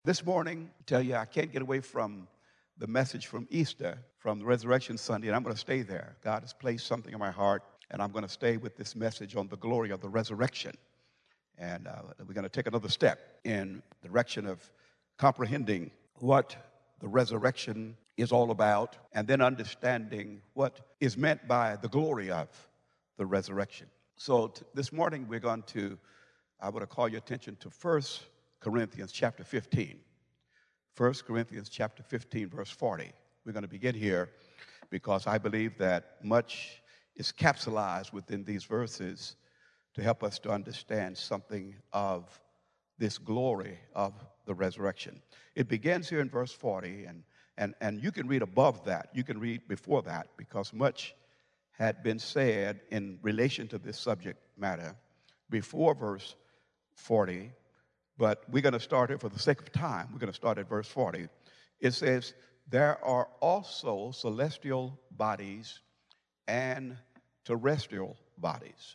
This morning, I tell you, I can't get away from the message from Easter, from the Resurrection Sunday, and I'm going to stay there. God has placed something in my heart, and I'm going to stay with this message on the glory of the resurrection. And we're going to take another step in the direction of comprehending what the resurrection is all about, and then understanding what is meant by the glory of the resurrection. So this morning, I want to call your attention to 1 Corinthians chapter 15. 1 Corinthians chapter 15, verse 40. We're going to begin here because I believe that much is capsulized within these verses to help us to understand something of this glory of the resurrection. It begins here in verse 40, and you can read above that. You can read before that because much had been said in relation to this subject matter before verse 40. But we're going to start here for the sake of time. We're going to start at verse 40. It says, there are also celestial bodies and terrestrial bodies.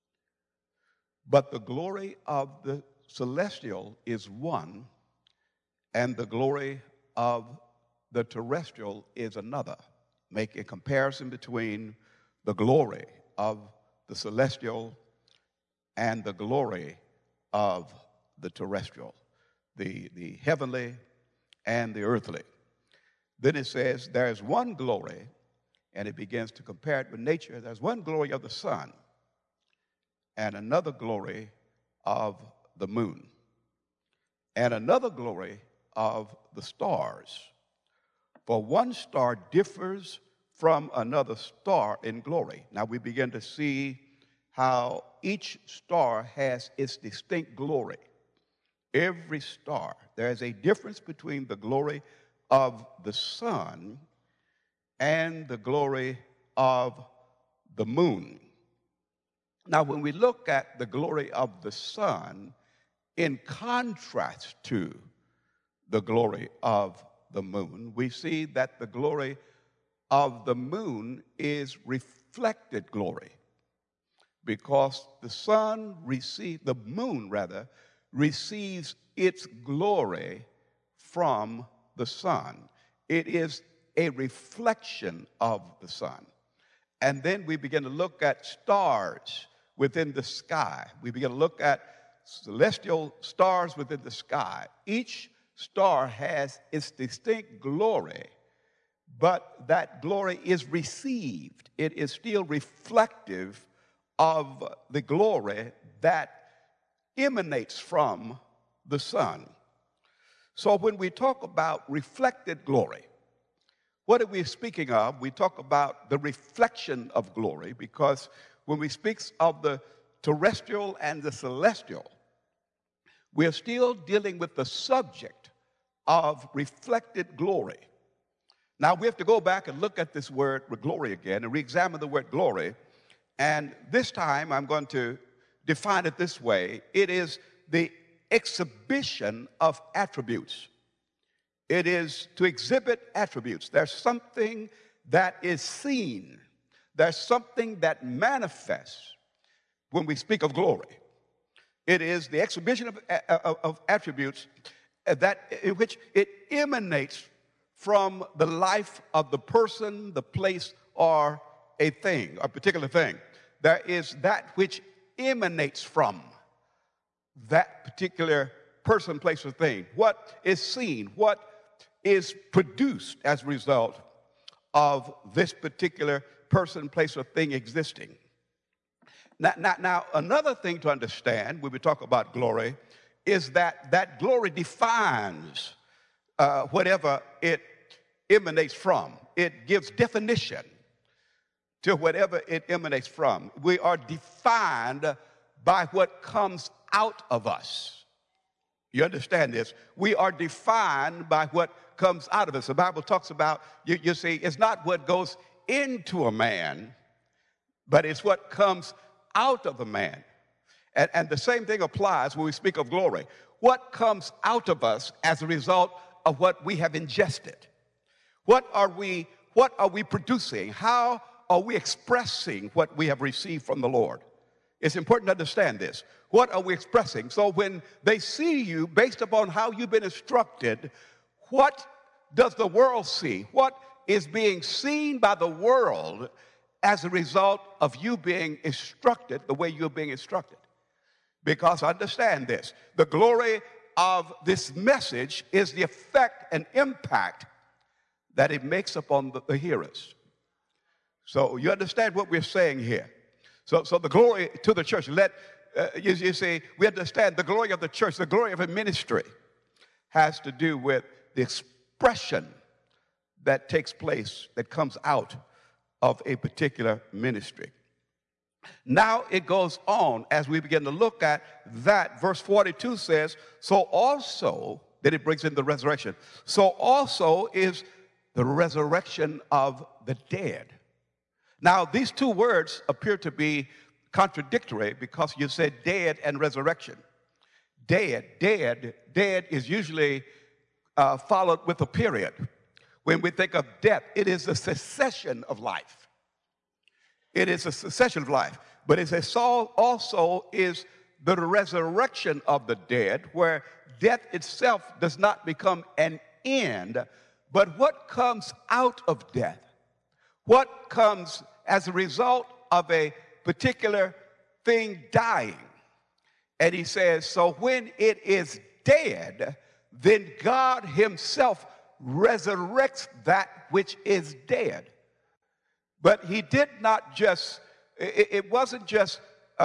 But the glory of the celestial is one, and the glory of the terrestrial is another. Make a comparison between the glory of the celestial and the glory of the terrestrial, the heavenly and the earthly. Then it says there is one glory, and it begins to compare it with nature. There's one glory of the sun and another glory of the moon and another glory of the stars. For one star differs from another star in glory. Now we begin to see how each star has its distinct glory. Every star, there is a difference between the glory of the sun and the glory of the moon. Now, when we look at the glory of the sun in contrast to the glory of the moon, we see that the glory of the moon is reflected glory, because the moon receives its glory from the sun. It is a reflection of the sun. And then we begin to look at stars within the sky. We begin to look at celestial stars within the sky. Each star has its distinct glory, but that glory is received. It is still reflective of the glory that emanates from the sun. So when we talk about reflected glory, what are we speaking of? We talk about the reflection of glory, because when we speak of the terrestrial and the celestial, we're still dealing with the subject of reflected glory. Now we have to go back and look at this word glory again and re-examine the word glory. And this time I'm going to define it this way. It is the exhibition of attributes. It is to exhibit attributes. There's something that is seen. There's something that manifests when we speak of glory. It is the exhibition of attributes in which it emanates from the life of the person, the place, or a thing, a particular thing. There is that which emanates from that particular person, place, or thing. What is seen, what is produced as a result of this particular person, place, or thing existing. Now, another thing to understand when we talk about glory is that glory defines whatever it emanates from. It gives definition to whatever it emanates from. We are defined by what comes out of us. You understand this? We are defined by what comes out of us. The Bible talks about, you see, it's not what goes into a man, but it's what comes out of a man. And the same thing applies when we speak of glory. What comes out of us as a result of what we have ingested? What are we producing? How are we expressing what we have received from the Lord? It's important to understand this. What are we expressing? So when they see you, based upon how you've been instructed, what does the world see? What is being seen by the world as a result of you being instructed the way you're being instructed? Because understand this, the glory of this message is the effect and impact that it makes upon the hearers. So you understand what we're saying here. So the glory to the church, you see, we understand the glory of the church, the glory of a ministry has to do with the expression that takes place, that comes out of a particular ministry. Now it goes on as we begin to look at that. Verse 42 says, so also, then it brings in the resurrection. So also is the resurrection of the dead. Now, these two words appear to be contradictory because you said dead and resurrection. Dead is usually followed with a period. When we think of death, it is a cessation of life. It is a cessation of life. But it says also is the resurrection of the dead, where death itself does not become an end, but what comes out of death? What comes as a result of a particular thing dying? And he says, so when it is dead, then God himself resurrects that which is dead. But he did not just, it wasn't just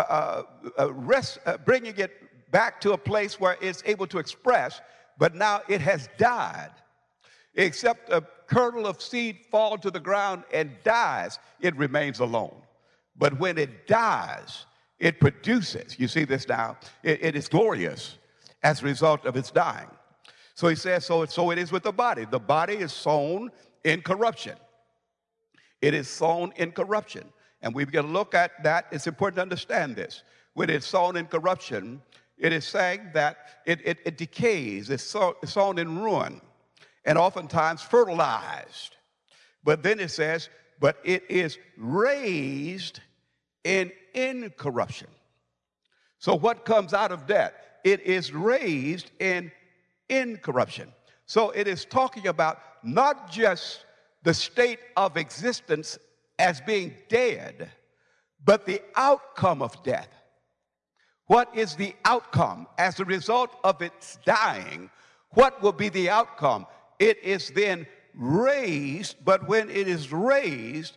bringing it back to a place where it's able to express, but now it has died. Except a kernel of seed fall to the ground and dies, it remains alone. But when it dies, it produces. You see this now? It is glorious as a result of its dying. So he says, so it is with the body. The body is sown in corruption. It is sown in corruption. And we've got to look at that. It's important to understand this. When it's sown in corruption, it is saying that it decays. It's sown in ruin and oftentimes fertilized. But then it says, but it is raised in incorruption. So what comes out of death? It is raised in incorruption. So it is talking about not just the state of existence as being dead, but the outcome of death. What is the outcome as a result of its dying? What will be the outcome? It is then raised, but when it is raised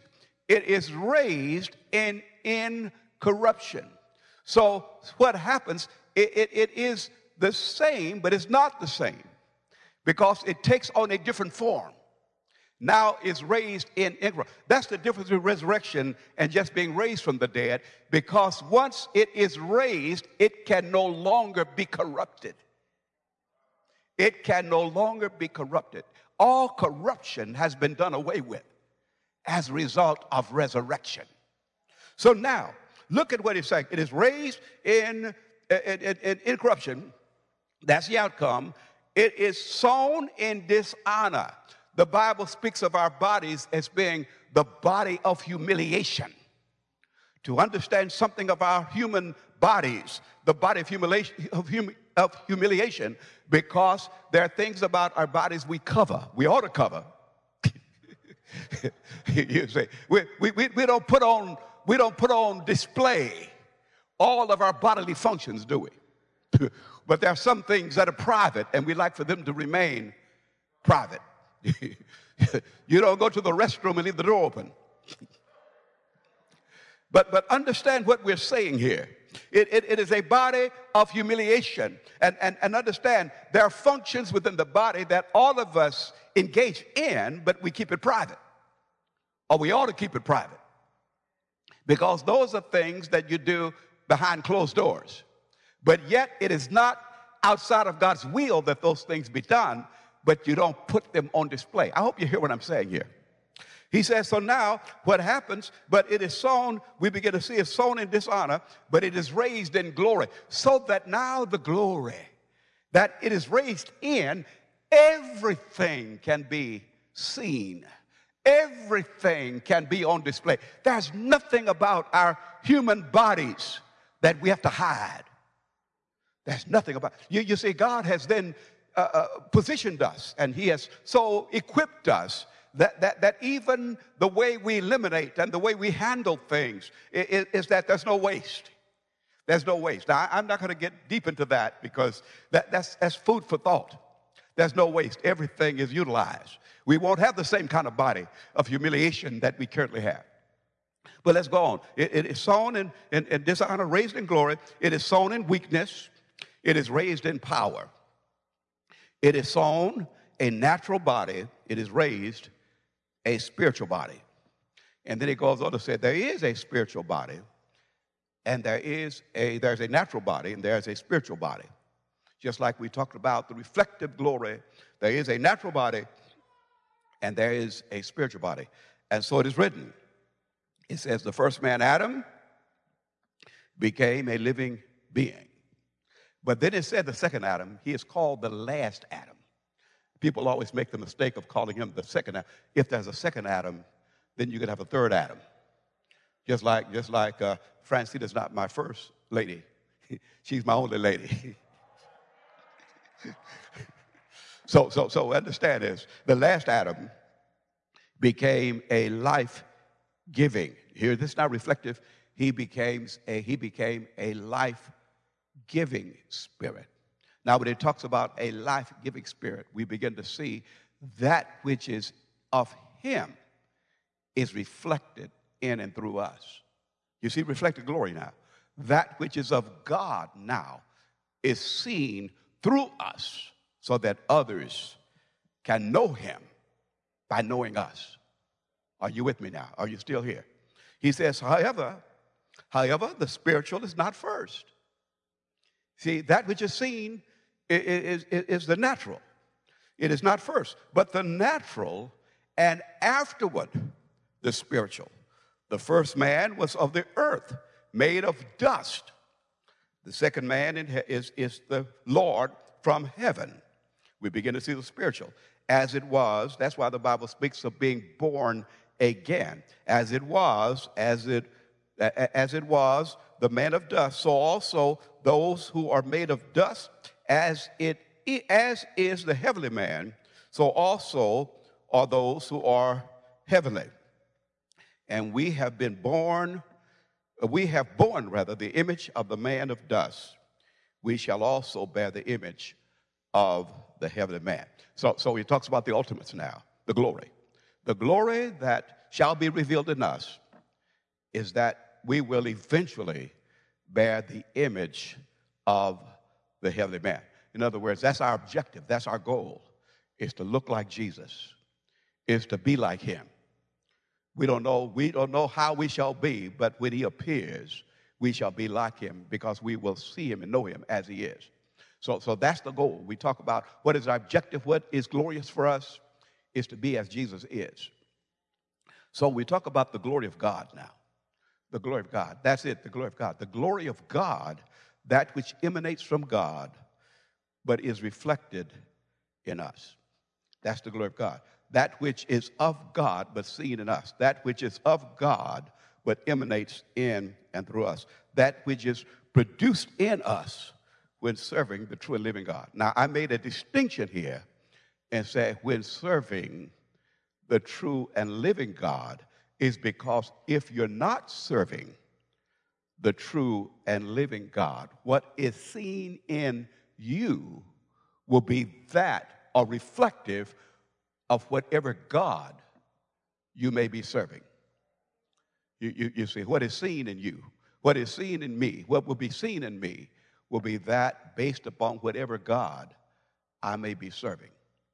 in incorruption. So what happens, it is the same, but it's not the same because it takes on a different form. Now it's raised in incorruption. That's the difference between resurrection and just being raised from the dead, because once it is raised, it can no longer be corrupted. It can no longer be corrupted. All corruption has been done away with as a result of resurrection. So now, look at what he's saying. It is raised in incorruption. That's the outcome. It is sown in dishonor. The Bible speaks of our bodies as being the body of humiliation. To understand something of our human bodies, the body of humiliation, because there are things about our bodies we cover. We ought to cover. You say, we don't put on display all of our bodily functions, do we? But there are some things that are private, and we like for them to remain private. You don't go to the restroom and leave the door open. But understand what we're saying here. It is a body of humiliation. And understand, there are functions within the body that all of us engage in, but we keep it private. Or we ought to keep it private. Because those are things that you do behind closed doors. But yet it is not outside of God's will that those things be done, but you don't put them on display. I hope you hear what I'm saying here. He says, so now what happens, but it is sown, we begin to see it's sown in dishonor, but it is raised in glory. So that now the glory that it is raised in, everything can be seen. Everything can be on display. There's nothing about our human bodies that we have to hide. There's nothing about you see, God has then positioned us, and he has so equipped us that even the way we eliminate and the way we handle things is that there's no waste. There's no waste. Now, I'm not going to get deep into that because that's food for thought. There's no waste. Everything is utilized. We won't have the same kind of body of humiliation that we currently have. But let's go on. It is sown in dishonor, raised in glory. It is sown in weakness. It is raised in power. It is sown a natural body. It is raised a spiritual body. And then it goes on to say there is a spiritual body, and there's a natural body, and there's a spiritual body. Just like we talked about the reflective glory, there is a natural body, and there is a spiritual body. And so it is written. It says the first man, Adam, became a living being. But then it said the second Adam, he is called the last Adam. People always make the mistake of calling him the second Adam. If there's a second Adam, then you could have a third Adam. Just like Francina's not my first lady. She's my only lady. So understand this. The last Adam became a life-giving. Here, this is not reflective. He became a life-giving spirit. Now, when it talks about a life-giving spirit, we begin to see that which is of him is reflected in and through us. You see, reflected glory now. That which is of God now is seen through us so that others can know him by knowing us. Are you with me now? Are you still here? He says, however, the spiritual is not first. See, that which is seen is the natural. It is not first, but the natural, and afterward the spiritual. The first man was of the earth, made of dust. The second man is the Lord from heaven. We begin to see the spiritual. As it was, that's why the Bible speaks of being born again. As it was, the man of dust, so also those who are made of dust, as is the heavenly man, so also are those who are heavenly. And we have borne the image of the man of dust. We shall also bear the image of the heavenly man. So he talks about the ultimates now, the glory. The glory that shall be revealed in us is that we will eventually bear the image of the heavenly man. In other words, that's our objective, that's our goal, is to look like Jesus, is to be like him. We don't know how we shall be, but when he appears, we shall be like him because we will see him and know him as he is. So that's the goal. We talk about what is our objective, what is glorious for us, is to be as Jesus is. So we talk about the glory of God now. The glory of God. That's it, the glory of God. The glory of God, that which emanates from God, but is reflected in us. That's the glory of God. That which is of God, but seen in us. That which is of God, but emanates in and through us. That which is produced in us when serving the true and living God. Now, I made a distinction here and said when serving the true and living God is because if you're not serving the true and living God, what is seen in you will be that or reflective of whatever God you may be serving. You see, what is seen in you, what is seen in me, what will be seen in me will be that based upon whatever God I may be serving.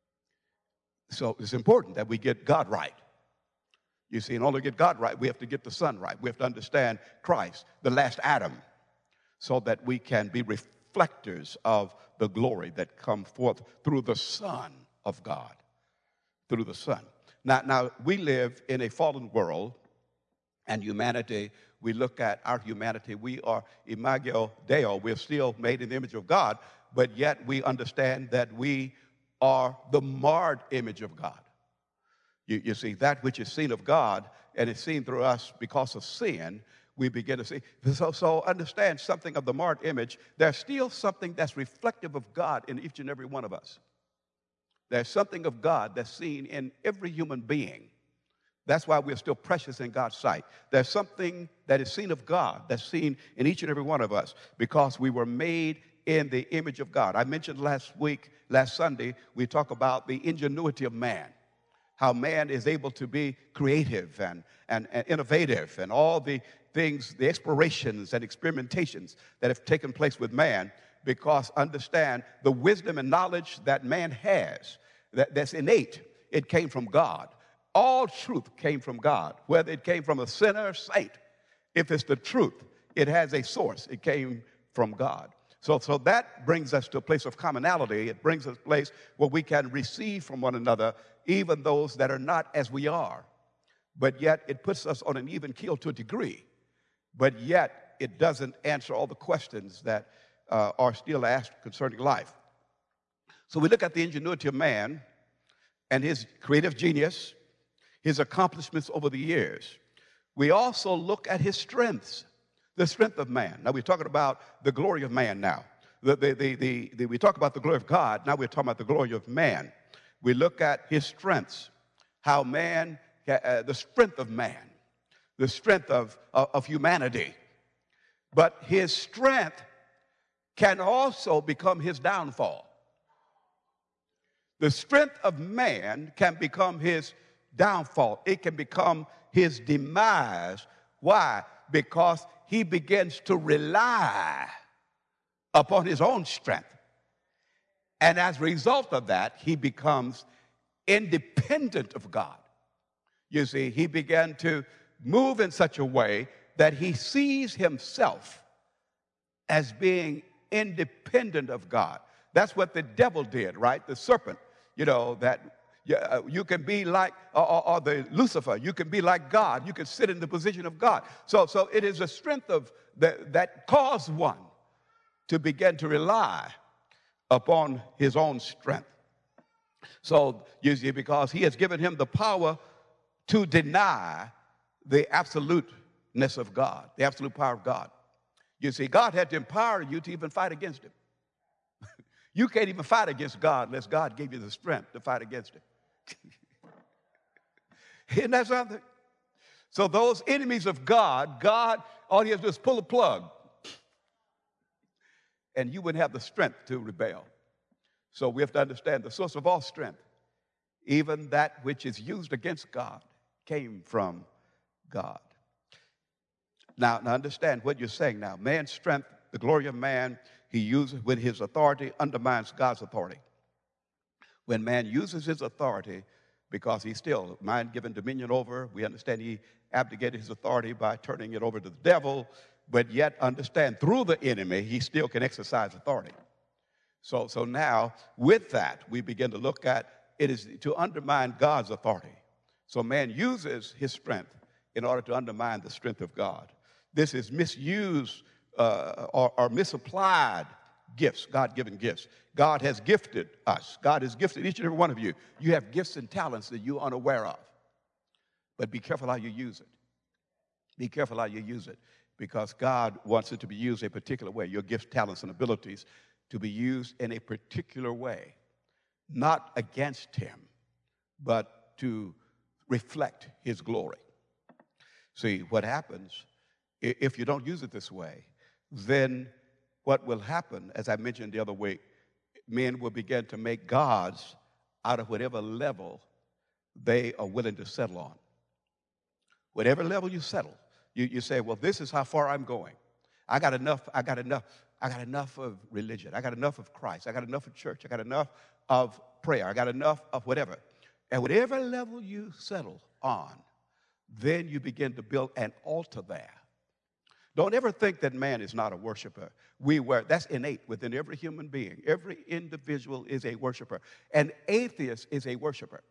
So it's important that we get God right. You see, in order to get God right, we have to get the Son right. We have to understand Christ, the last Adam, so that we can be reflectors of the glory that come forth through the Son of God, through the Son. Now we live in a fallen world, and humanity, we look at our humanity, we are imago Dei, we're still made in the image of God, but yet we understand that we are the marred image of God. You see, that which is seen of God and is seen through us because of sin, we begin to see. So understand something of the marked image. There's still something that's reflective of God in each and every one of us. There's something of God that's seen in every human being. That's why we're still precious in God's sight. There's something that is seen of God that's seen in each and every one of us because we were made in the image of God. I mentioned last Sunday, we talked about the ingenuity of man, how man is able to be creative and innovative, and all the things, the explorations and experimentations that have taken place with man, because understand the wisdom and knowledge that man has, that's innate, it came from God. All truth came from God, whether it came from a sinner or saint. If it's the truth, it has a source. It came from God. So that brings us to a place of commonality. It brings us to a place where we can receive from one another, even those that are not as we are. But yet it puts us on an even keel to a degree. But yet it doesn't answer all the questions that are still asked concerning life. So we look at the ingenuity of man and his creative genius, his accomplishments over the years. We also look at his strengths, the strength of man. Now we're talking about the glory of man now. We talk about the glory of God, now we're talking about the glory of man. We look at his strengths, how man, the strength of man, the strength of humanity. But his strength can also become his downfall. The strength of man can become his downfall. It can become his demise. Why? Because he begins to rely upon his own strength. And as a result of that, he becomes independent of God. You see, he began to move in such a way that he sees himself as being independent of God. That's what the devil did, right? The serpent, that you can be like, or the Lucifer, you can be like God. You can sit in the position of God. So it is a strength of that caused one to begin to rely upon his own strength. So you see, because he has given him the power to deny the absoluteness of God, the absolute power of God. You see, God had to empower you to even fight against him. You can't even fight against God unless God gave you the strength to fight against him. Isn't that something? So those enemies of God, all he has to do is pull a plug, and you wouldn't have the strength to rebel. So we have to understand the source of all strength, even that which is used against God, came from God. Now understand what you're saying now. Man's strength, the glory of man, he uses with his authority, undermines God's authority. When man uses his authority, because he's still mind-given dominion over, we understand he abdicated his authority by turning it over to the devil, but yet understand through the enemy, he still can exercise authority. So now, with that, we begin to look at it is to undermine God's authority. So man uses his strength in order to undermine the strength of God. This is misused or misapplied gifts, God-given gifts. God has gifted us. God has gifted each and every one of you. You have gifts and talents that you're unaware of. But be careful how you use it. Be careful how you use it, because God wants it to be used a particular way. Your gifts, talents, and abilities to be used in a particular way, not against him, but to reflect his glory. See, what happens if you don't use it this way, then what will happen, as I mentioned the other week, men will begin to make gods out of whatever level they are willing to settle on. Whatever level you settle, you say, well, this is how far I'm going. I got enough of religion. I got enough of Christ. I got enough of church. I got enough of prayer. I got enough of whatever. And whatever level you settle on, then you begin to build an altar there. Don't ever think that man is not a worshiper. That's innate within every human being. Every individual is a worshiper. An atheist is a worshiper.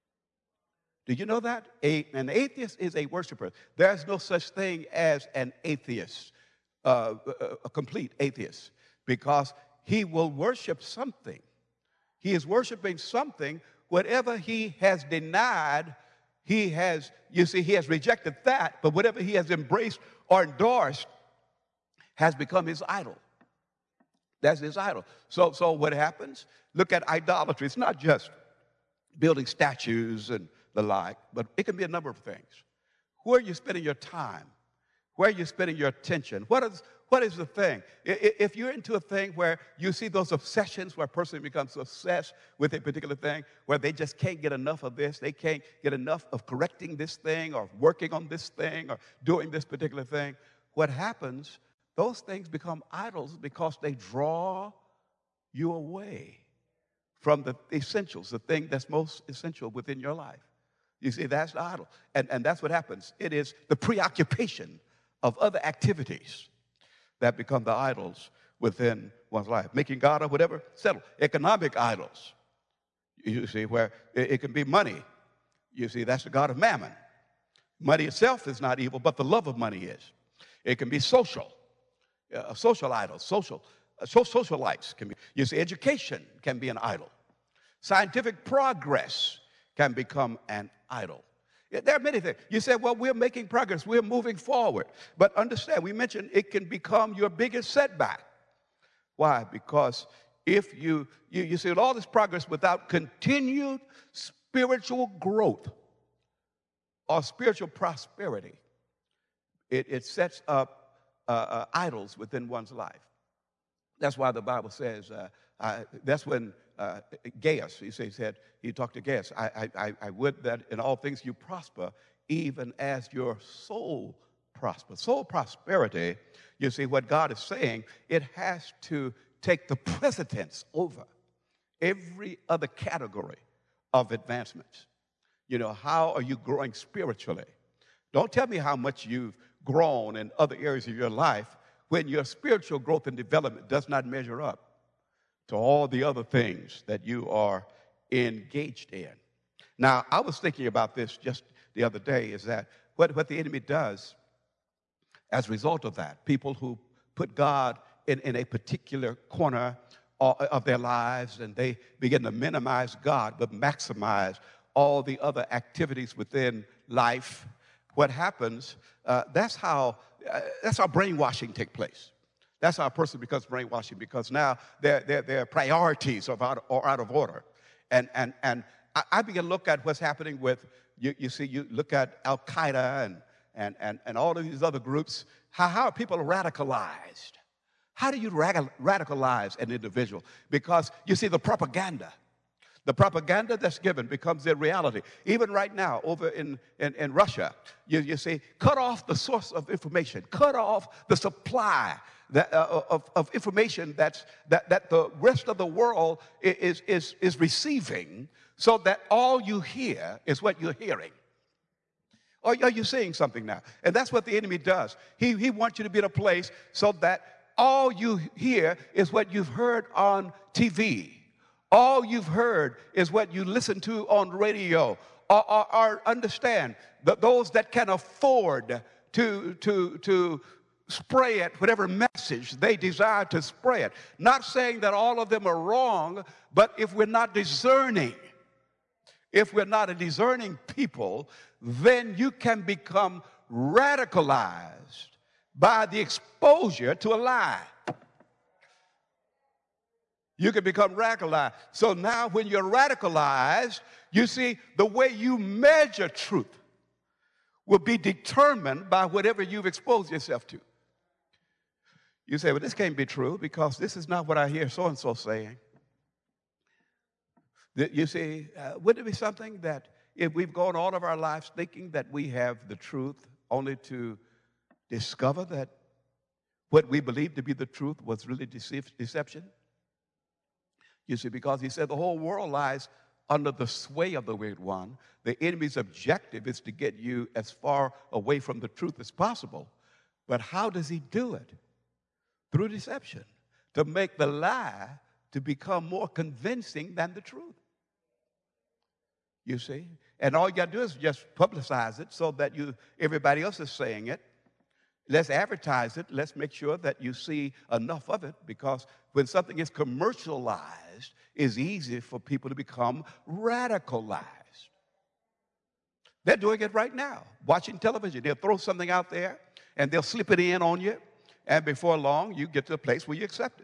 Do you know that? An atheist is a worshiper. There's no such thing as an atheist, a complete atheist, because he will worship something. He is worshiping something. Whatever he has denied, he has rejected that, but whatever he has embraced or endorsed has become his idol. That's his idol. So what happens? Look at idolatry. It's not just building statues and the like, but it can be a number of things. Where are you spending your time? Where are you spending your attention? What is the thing? If you're into a thing where you see those obsessions where a person becomes obsessed with a particular thing, where they just can't get enough of this, they can't get enough of correcting this thing or working on this thing or doing this particular thing, what happens, those things become idols because they draw you away from the essentials, the thing that's most essential within your life. You see, that's the idol. And that's what happens. It is the preoccupation of other activities that become the idols within one's life. Making God or whatever, settle. Economic idols, you see, where it can be money. You see, that's the god of mammon. Money itself is not evil, but the love of money is. It can be social idols, socialites can be. You see, education can be an idol. Scientific progress can become an idol. There are many things. You say, well, we're making progress. We're moving forward. But understand, we mentioned it can become your biggest setback. Why? Because if you see all this progress without continued spiritual growth or spiritual prosperity, it sets up idols within one's life. That's why the Bible says, that's when Gaius, he talked to Gaius, I would that in all things you prosper, even as your soul prospers. Soul prosperity, you see, what God is saying, it has to take the precedence over every other category of advancements. You know, how are you growing spiritually? Don't tell me how much you've grown in other areas of your life when your spiritual growth and development does not measure up to all the other things that you are engaged in. Now, I was thinking about this just the other day, is that what the enemy does as a result of that, people who put God in a particular corner of their lives, and they begin to minimize God but maximize all the other activities within life. What happens, that's how brainwashing takes place. That's how a person becomes brainwashing, because now their priorities are out of order. And I begin to look at what's happening with, you look at Al-Qaeda and all of these other groups, how are people radicalized? How do you radicalize an individual? Because you see the propaganda that's given becomes their reality. Even right now, over in Russia, you see, cut off the source of information, cut off the supply of information that the rest of the world is receiving, so that all you hear is what you're hearing. Or are you seeing something now? And that's what the enemy does. He wants you to be in a place so that all you hear is what you've heard on TV. All you've heard is what you listen to on radio, or understand that those that can afford to spray it, whatever message they desire to spray it. Not saying that all of them are wrong, but if we're not discerning, if we're not a discerning people, then you can become radicalized by the exposure to a lie. You can become radicalized. So now when you're radicalized, you see, the way you measure truth will be determined by whatever you've exposed yourself to. You say, well, this can't be true because this is not what I hear so-and-so saying. You see, wouldn't it be something that if we've gone all of our lives thinking that we have the truth, only to discover that what we believed to be the truth was really deception? You see, because he said the whole world lies under the sway of the wicked one. The enemy's objective is to get you as far away from the truth as possible. But how does he do it? Through deception, to make the lie to become more convincing than the truth. You see? And all you got to do is just publicize it so that everybody else is saying it. Let's advertise it. Let's make sure that you see enough of it, because when something is commercialized, it's easy for people to become radicalized. They're doing it right now, watching television. They'll throw something out there, and they'll slip it in on you, and before long, you get to a place where you accept it.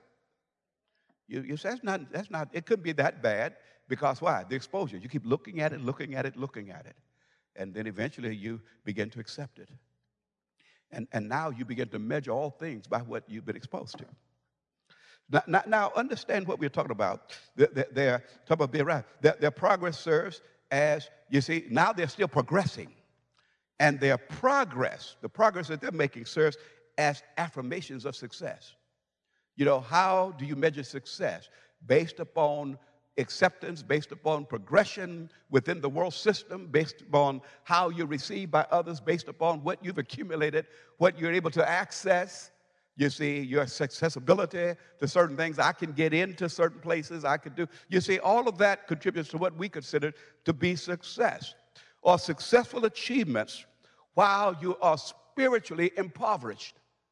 You say, that's not, it couldn't be that bad, because why? The exposure. You keep looking at it, looking at it, looking at it, and then eventually you begin to accept it. And now you begin to measure all things by what you've been exposed to. Now understand what we're talking about. They're talking about being right. Their progress serves as, you see, now they're still progressing. And their progress, the progress that they're making, serves as affirmations of success. You know, how do you measure success? Based upon acceptance, based upon progression within the world system, based upon how you're received by others, based upon what you've accumulated, what you're able to access. You see, your accessibility to certain things. I can get into certain places. I can do. You see, all of that contributes to what we consider to be success or successful achievements while you are spiritually impoverished.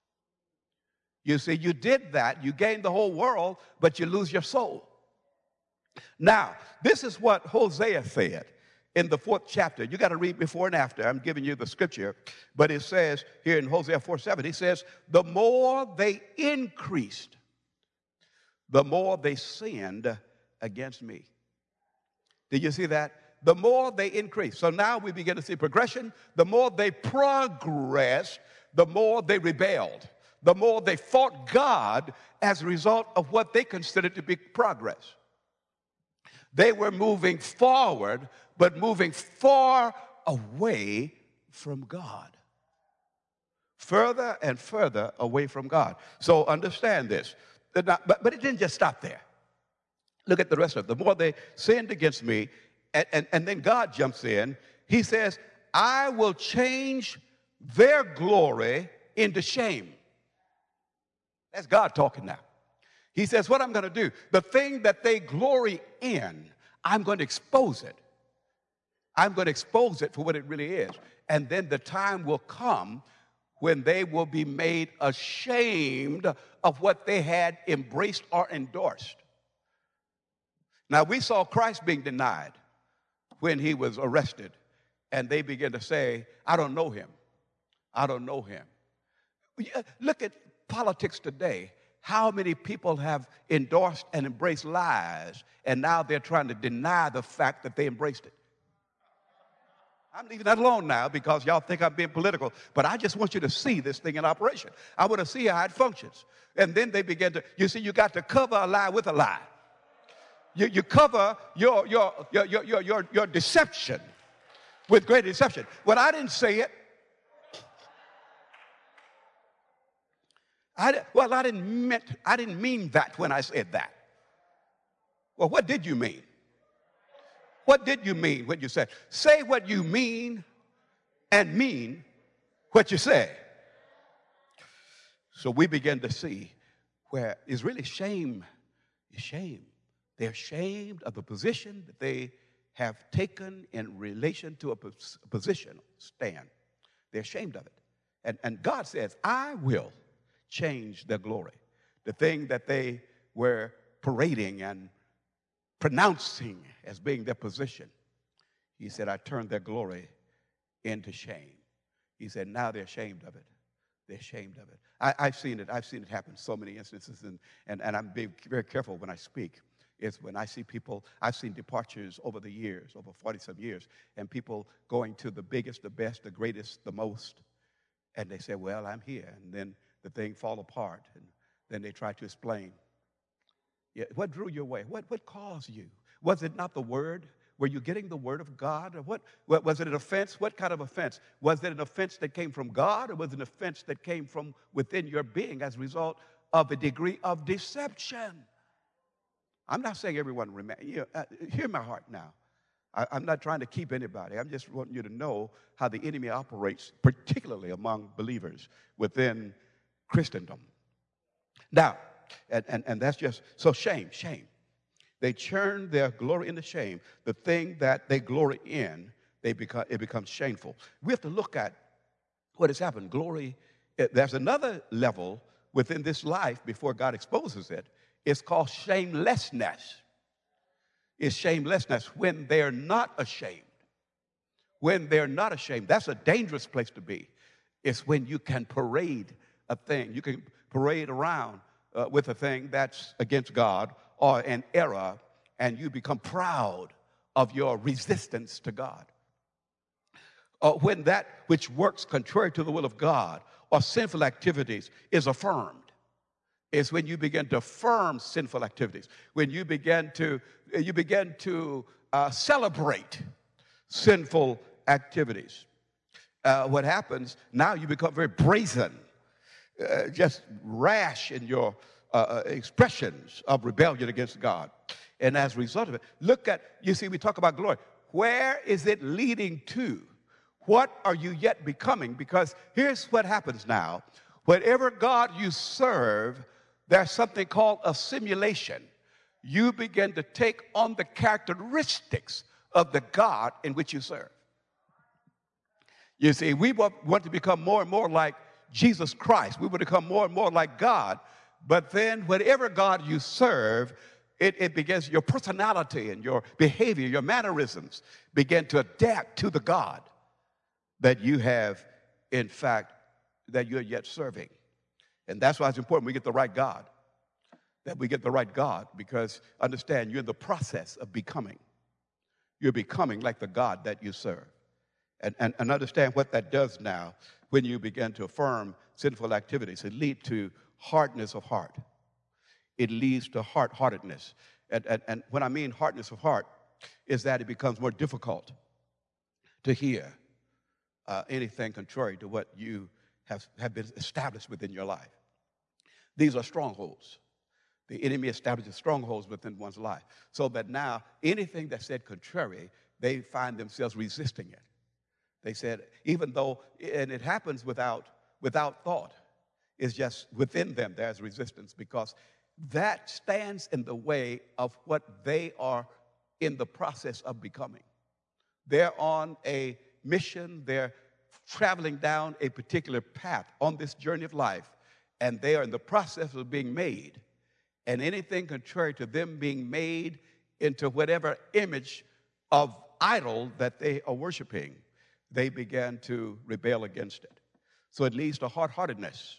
You see, you did that. You gained the whole world, but you lose your soul. Now, this is what Hosea said in the 4th chapter. You got to read before and after. I'm giving you the scripture. But it says here in Hosea 4:7, he says, the more they increased, the more they sinned against me. Did you see that? The more they increased. So now we begin to see progression. The more they progressed, the more they rebelled. The more they fought God as a result of what they considered to be progress. They were moving forward, but moving far away from God. Further and further away from God. So understand this. But it didn't just stop there. Look at the rest of it. The more they sinned against me, and then God jumps in. He says, I will change their glory into shame. That's God talking now. He says, what I'm going to do, the thing that they glory in, I'm going to expose it. I'm going to expose it for what it really is. And then the time will come when they will be made ashamed of what they had embraced or endorsed. Now, we saw Christ being denied when he was arrested, and they began to say, I don't know him. I don't know him. Look at politics today. How many people have endorsed and embraced lies, and now they're trying to deny the fact that they embraced it? I'm leaving that alone now because y'all think I'm being political, but I just want you to see this thing in operation. I want to see how it functions. And then they begin to, you see, you got to cover a lie with a lie. You cover your deception with great deception. Well, I didn't say it. I didn't mean that when I said that. Well, what did you mean? What did you mean when you said? Say what you mean and mean what you say. So we begin to see where it's really shame. It's shame. They're ashamed of the position that they have taken in relation to a position stand. They're ashamed of it. And God says, I will change their glory. The thing that they were parading and pronouncing as being their position. He said, I turned their glory into shame. He said, now they're ashamed of it. They're ashamed of it. I've seen it. I've seen it happen in so many instances, and I'm being very careful when I speak. It's when I see people, I've seen departures over the years, over 40-some years, and people going to the biggest, the best, the greatest, the most, and they say, well, I'm here, and then the thing fall apart, and then they try to explain. Yeah, what drew you away? What caused you? Was it not the word? Were you getting the word of God? Or what was it an offense? What kind of offense? Was it an offense that came from God, or was it an offense that came from within your being as a result of a degree of deception? I'm not saying everyone hear my heart now. I'm not trying to keep anybody. I'm just wanting you to know how the enemy operates, particularly among believers within Christendom. Now, and that's just, so shame. They turn their glory into shame. The thing that they glory in, it becomes shameful. We have to look at what has happened. Glory, there's another level within this life before God exposes it. It's called shamelessness. It's shamelessness when they're not ashamed. When they're not ashamed. That's a dangerous place to be. It's when you can parade a thing. You can parade around with a thing that's against God or an error, and you become proud of your resistance to God. When that which works contrary to the will of God or sinful activities is affirmed. It's when you begin to affirm sinful activities, when you begin to celebrate sinful activities. What happens now? You become very brazen, just rash in your expressions of rebellion against God. And as a result of it, you see, we talk about glory. Where is it leading to? What are you yet becoming? Because here's what happens now. Whatever God you serve, there's something called a simulation. You begin to take on the characteristics of the God in which you serve. You see, we want to become more and more like Jesus Christ. We want to become more and more like God. But then whatever God you serve, it begins, your personality and your behavior, your mannerisms begin to adapt to the God that you have, in fact, that you're yet serving. And that's why it's important we get the right God. That we get the right God, because understand, you're in the process of becoming. You're becoming like the God that you serve. And understand what that does now when you begin to affirm sinful activities. It leads to hardness of heart. It leads to hard-heartedness. And when I mean hardness of heart, is that it becomes more difficult to hear anything contrary to what you have been established within your life. These are strongholds. The enemy establishes strongholds within one's life, so that now anything that's said contrary, they find themselves resisting it. They said, even though, and it happens without thought, it's just within them there's resistance, because that stands in the way of what they are in the process of becoming. They're on a mission, they're traveling down a particular path on this journey of life, and they are in the process of being made. And anything contrary to them being made into whatever image of idol that they are worshiping, they began to rebel against it. So it leads to hard-heartedness.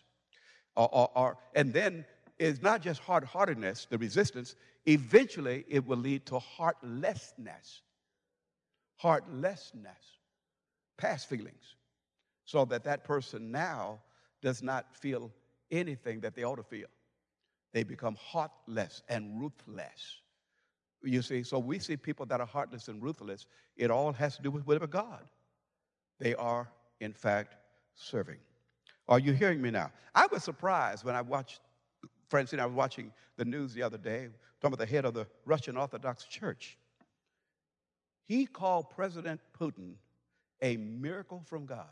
And then it's not just hard-heartedness, the resistance. Eventually, it will lead to heartlessness. Heartlessness. Past feelings. So that person now does not feel anything that they ought to feel. They become heartless and ruthless. You see, so we see people that are heartless and ruthless. It all has to do with whatever God they are, in fact, serving. Are you hearing me now? I was surprised when I watched, Francine, I was watching the news the other day, talking about the head of the Russian Orthodox Church. He called President Putin a miracle from God.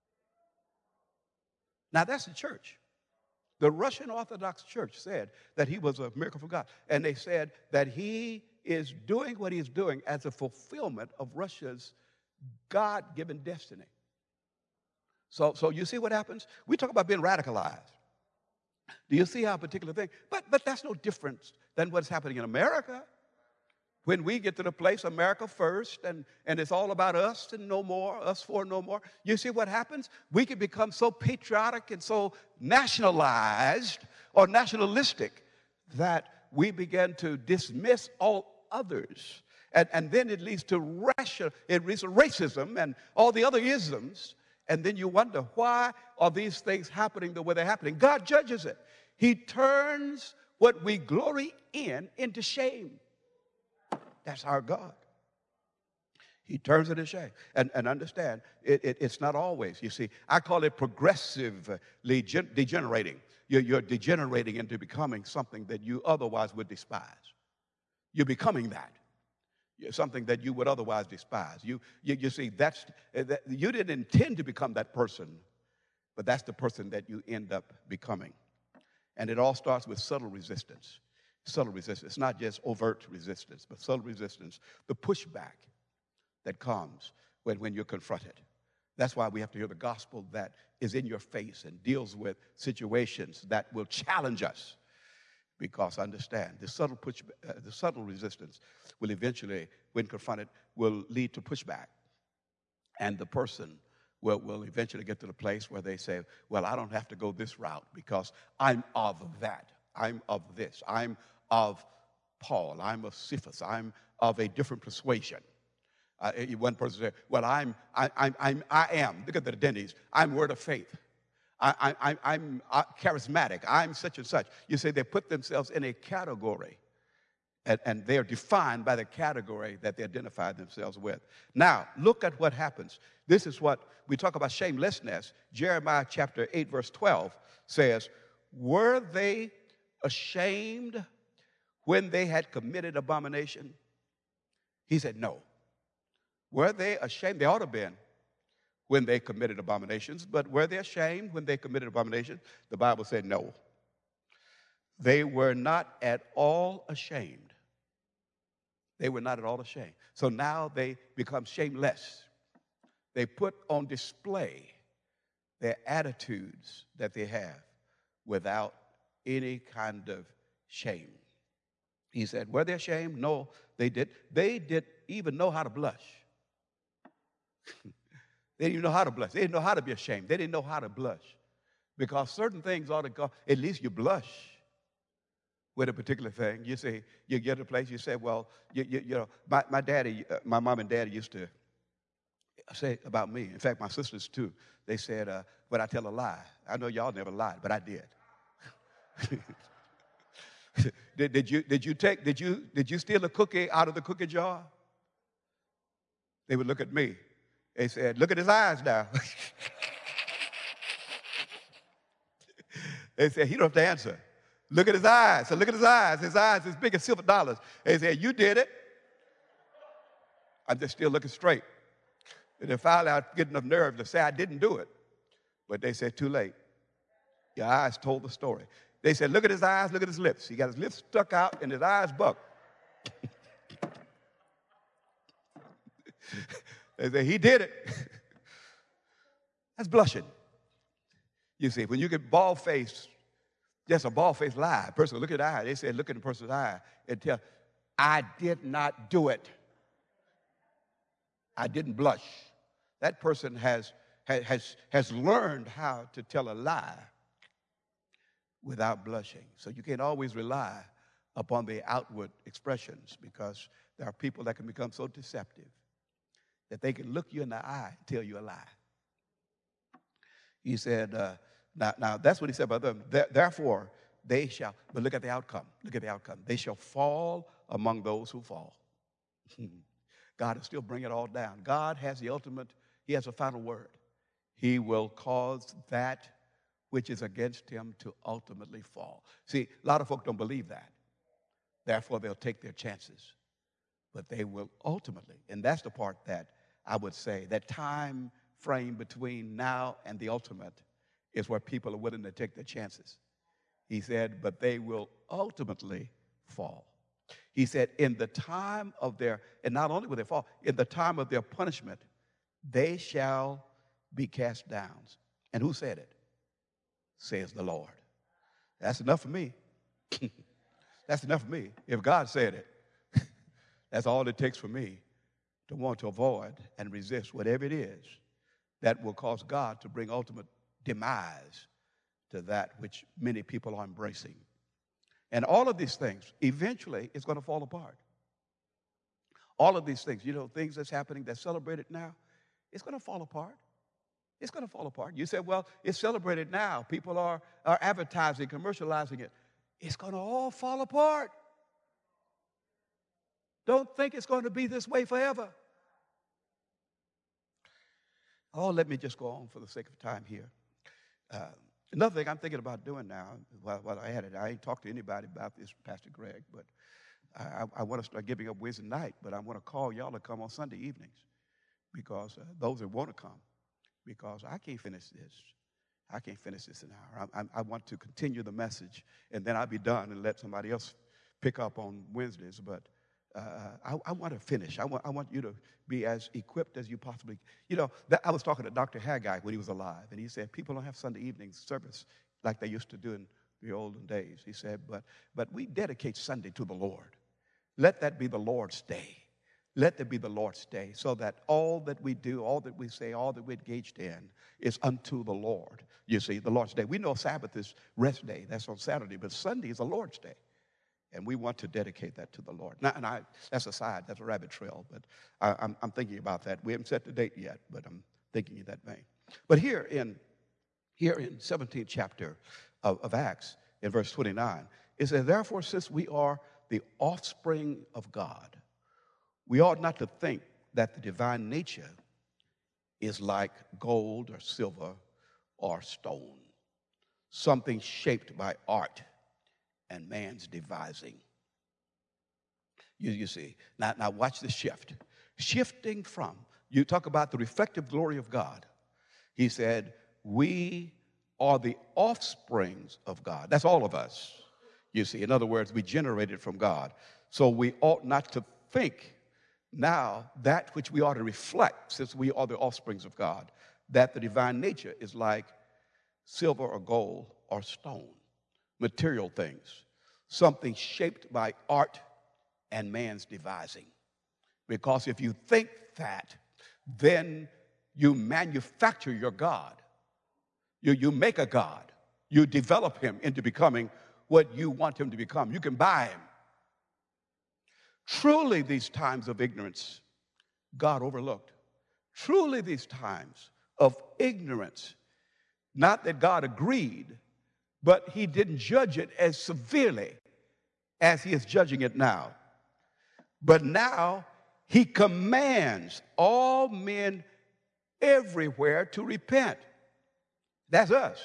Now, that's the church. The Russian Orthodox Church said that he was a miracle from God. And they said that he is doing what he's doing as a fulfillment of Russia's God-given destiny. So you see what happens? We talk about being radicalized. Do you see how a particular thing? But that's no different than what's happening in America. When we get to the place, America first, and it's all about us and no more, us for no more, you see what happens? We can become so patriotic and so nationalized or nationalistic that we begin to dismiss all others. And then it leads to racism and all the other isms. And then you wonder, why are these things happening the way they're happening? God judges it. He turns what we glory in into shame. That's our God. He turns it into shame. And understand, it's not always. You see, I call it progressively degenerating. You're degenerating into becoming something that you otherwise would despise. You're becoming that. Something that you would otherwise despise. You see, you didn't intend to become that person, but that's the person that you end up becoming. And it all starts with subtle resistance. Subtle resistance. It's not just overt resistance, but subtle resistance. The pushback that comes when you're confronted. That's why we have to hear the gospel that is in your face and deals with situations that will challenge us. Because understand, the subtle resistance will eventually, when confronted, will lead to pushback. And the person will eventually get to the place where they say, well, I don't have to go this route because I'm of that. I'm of this. I'm of Paul. I'm of Cephas. I'm of a different persuasion. One person said, well, I am. Look at the identities. I'm word of faith. I'm charismatic. I'm such and such. You say they put themselves in a category, and they're defined by the category that they identify themselves with. Now, look at what happens. This is what we talk about shamelessness. Jeremiah chapter 8, verse 12 says, were they ashamed when they had committed abomination? He said, no. Were they ashamed? They ought to have been when they committed abominations, but were they ashamed when they committed abominations? The Bible said no. They were not at all ashamed. They were not at all ashamed. So now they become shameless. They put on display their attitudes that they have without any kind of shame. He said, were they ashamed? No, they did. They didn't even know how to blush. They didn't even know how to blush. They didn't know how to be ashamed. They didn't know how to blush. Because certain things ought to go, at least you blush with a particular thing. You say, you get to a place, you say, well, you know, my daddy, my mom and daddy used to say about me. In fact, my sisters too. They said, when I tell a lie, I know y'all never lied, but I did. Did you steal a cookie out of the cookie jar? They would look at me. They said, look at his eyes now. They said, he don't have to answer. Look at his eyes. So look at his eyes. His eyes as big as silver dollars. They said, you did it. I'm just still looking straight. And then finally I get enough nerve to say I didn't do it. But they said, too late. Your eyes told the story. They said, look at his eyes, look at his lips. He got his lips stuck out and his eyes bucked. They said, he did it. That's blushing. You see, when you get bald-faced, just a bald-faced lie, a person will look at the eye. They said, look at the person's eye and tell, I did not do it. I didn't blush. That person has learned how to tell a lie without blushing. So you can't always rely upon the outward expressions because there are people that can become so deceptive that they can look you in the eye and tell you a lie. He said, now that's what he said about them. Therefore, they shall, but look at the outcome. Look at the outcome. They shall fall among those who fall. God will still bring it all down. God has the ultimate, he has a final word. He will cause that which is against him to ultimately fall. See, a lot of folk don't believe that. Therefore, they'll take their chances. But they will ultimately, and that's the part that I would say, that time frame between now and the ultimate is where people are willing to take their chances. He said, but they will ultimately fall. He said, in the time of their, and not only will they fall, in the time of their punishment, they shall be cast down. And who said it? Says the Lord. That's enough for me. That's enough for me. If God said it, that's all it takes for me to want to avoid and resist whatever it is that will cause God to bring ultimate demise to that which many people are embracing. And all of these things, eventually, it's going to fall apart. All of these things, you know, things that's happening that's celebrated now, it's going to fall apart. It's going to fall apart. You say, well, it's celebrated now. People are advertising, commercializing it. It's going to all fall apart. Don't think it's going to be this way forever. Oh, let me just go on for the sake of time here. Another thing I'm thinking about doing now, while I had it, I ain't talked to anybody about this, Pastor Greg, but I want to start giving up Wednesday night, but I want to call y'all to come on Sunday evenings because those that want to come, because I can't finish this. I can't finish this in an hour. I want to continue the message, and then I'll be done and let somebody else pick up on Wednesdays, but I want to finish. I want you to be as equipped as you possibly. You know, I was talking to Dr. Haggai when he was alive, and he said people don't have Sunday evening service like they used to do in the olden days. He said, but we dedicate Sunday to the Lord. Let that be the Lord's day. let there be the Lord's day, so that all that we do, all that we say, all that we're engaged in is unto the Lord. You see, the Lord's day. We know Sabbath is rest day. That's on Saturday, but Sunday is the Lord's day. And we want to dedicate that to the Lord. Now, that's a side, that's a rabbit trail, but I'm thinking about that. We haven't set the date yet, but I'm thinking in that vein. But here in 17th chapter of Acts, in verse 29, it says, therefore, since we are the offspring of God, we ought not to think that the divine nature is like gold or silver or stone, something shaped by art and man's devising. You see, now watch the shift. Shifting from, you talk about the reflective glory of God. He said, we are the offsprings of God. That's all of us. You see, in other words, we generated from God. So we ought not to think now that which we ought to reflect, since we are the offsprings of God, that the divine nature is like silver or gold or stone, material things, something shaped by art and man's devising. Because if you think that, then you manufacture your God. You make a God. You develop him into becoming what you want him to become. You can buy him. Truly, these times of ignorance, God overlooked. Truly, these times of ignorance, not that God agreed, but he didn't judge it as severely as he is judging it now. But now he commands all men everywhere to repent. That's us.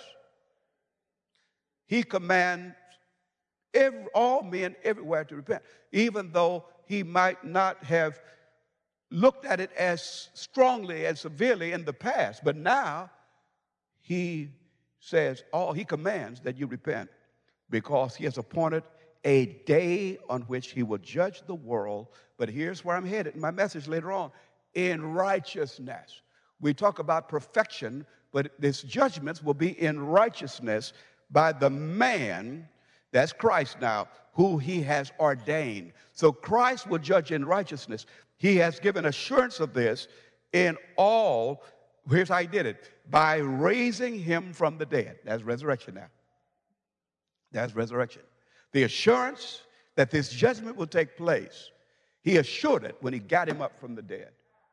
He commands all men everywhere to repent, even though he might not have looked at it as strongly and severely in the past. But now he says, he commands that you repent, because he has appointed a day on which he will judge the world. But here's where I'm headed in my message later on: in righteousness. We talk about perfection, but this judgments will be in righteousness by the man, that's Christ now, who he has ordained. So Christ will judge in righteousness. He has given assurance of this in all. Here's how he did it: by raising him from the dead. That's resurrection now. That's resurrection. The assurance that this judgment will take place, he assured it when he got him up from the dead.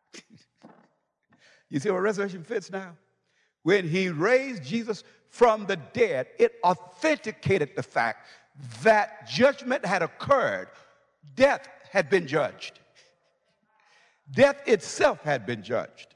You see where resurrection fits now? When he raised Jesus from the dead, it authenticated the fact that judgment had occurred. Death had been judged. Death itself had been judged.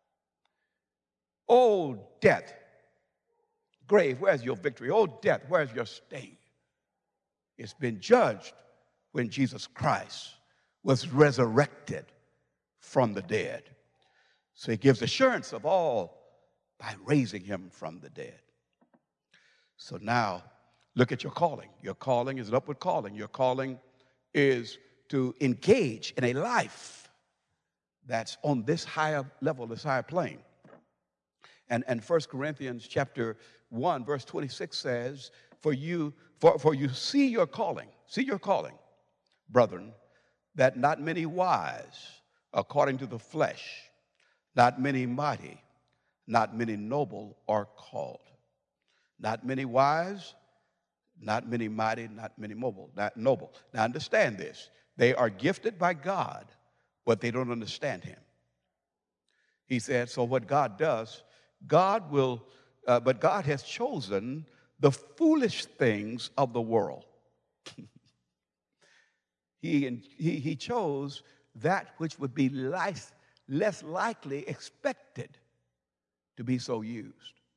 Oh, death, grave, where's your victory? Oh, death, where's your sting? It's been judged when Jesus Christ was resurrected from the dead. So he gives assurance of all by raising him from the dead. So now, look at your calling. Your calling is an upward calling. Your calling is to engage in a life that's on this higher level, this higher plane. And 1 Corinthians chapter 1, verse 26 says, for you see your calling, brethren, that not many wise according to the flesh, not many mighty, not many noble are called. Not many wise, not many mighty, not many noble. Now understand this. They are gifted by God, but they don't understand him. He said, so what God does, but God has chosen the foolish things of the world. He chose that which would be less likely expected to be so used.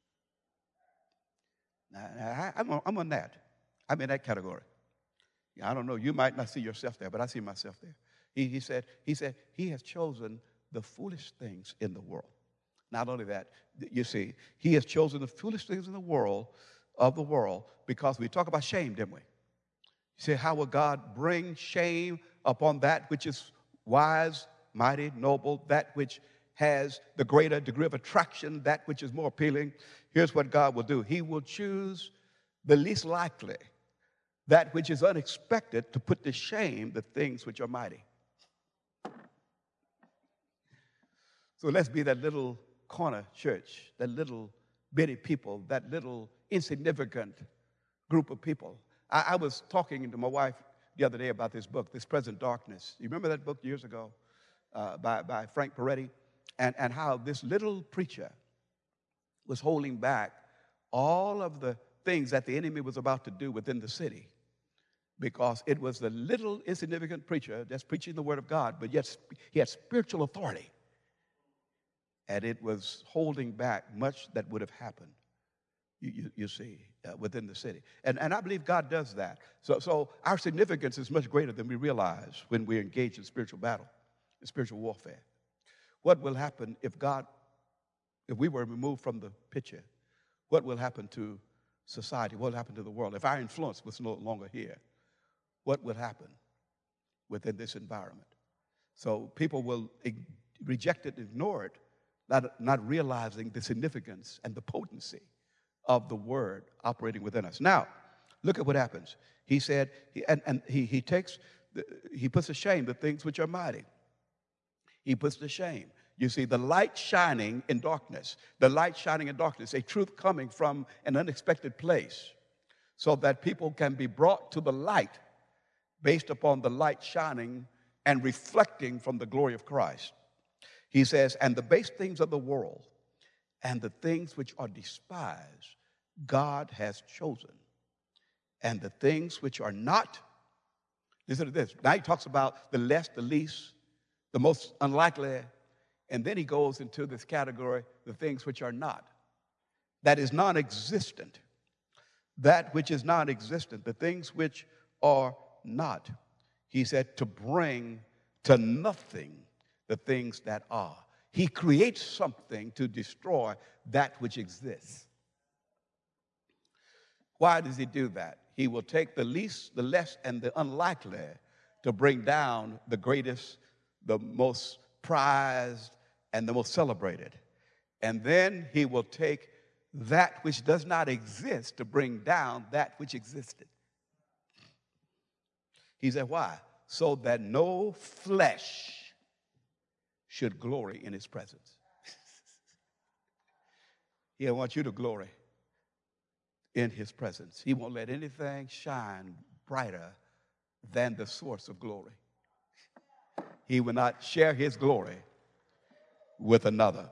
Now, I'm on that. I'm in that category. I don't know. You might not see yourself there, but I see myself there. He said he has chosen the foolish things in the world. Not only that, you see, he has chosen the foolish things in the world, because we talk about shame, didn't we? You say, how will God bring shame upon that which is wise, mighty, noble, that which has the greater degree of attraction, that which is more appealing? Here's what God will do. He will choose the least likely, that which is unexpected, to put to shame the things which are mighty. So let's be that little corner church, that little bitty people, that little insignificant group of people. I was talking to my wife the other day about this book, This Present Darkness. You remember that book years ago by Frank Peretti? And how this little preacher was holding back all of the things that the enemy was about to do within the city, because it was the little insignificant preacher that's preaching the word of God, but yet he had spiritual authority. And it was holding back much that would have happened, you see, within the city. And I believe God does that. So our significance is much greater than we realize when we engage in spiritual battle, in spiritual warfare. What will happen if we were removed from the picture? What will happen to society? What will happen to the world? If our influence was no longer here, what would happen within this environment? So people will reject it, ignore it, not realizing the significance and the potency of the word operating within us. Now, look at what happens. He said, he puts to shame the things which are mighty. He puts to shame. You see, the light shining in darkness, a truth coming from an unexpected place, so that people can be brought to the light based upon the light shining and reflecting from the glory of Christ. He says, and the base things of the world and the things which are despised, God has chosen. And the things which are not, listen to this. Now he talks about the less, the least, the most unlikely, and then he goes into this category, the things which are not. That is non-existent. That which is non-existent, the things which are not. He said to bring to nothing the things that are. He creates something to destroy that which exists. Why does he do that? He will take the least, the less, and the unlikely to bring down the greatest, the most prized, and the most celebrated. And then he will take that which does not exist to bring down that which existed. He said, why? So that no flesh should glory in his presence. He wants you to glory in his presence. He won't let anything shine brighter than the source of glory. He will not share his glory with another.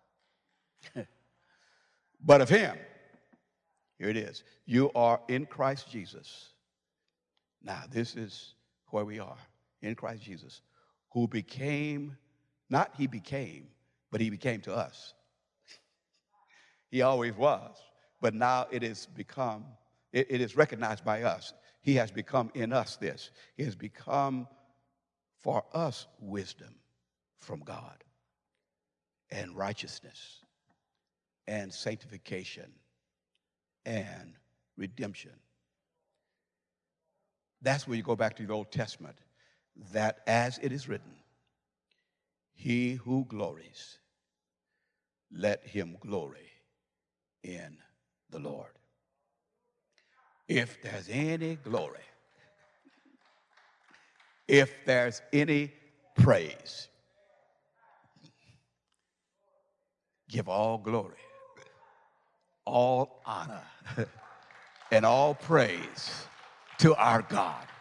But of him, here it is, you are in Christ Jesus. Now, this is where we are, in Christ Jesus, who became, not he became, but he became to us. He always was, but now it is become, it is recognized by us. He has become in us this. He has become for us wisdom from God and righteousness and sanctification and redemption. That's where you go back to the Old Testament, that as it is written, he who glories, let him glory in the Lord. If there's any glory, if there's any praise, give all glory, all honor, and all praise to our God.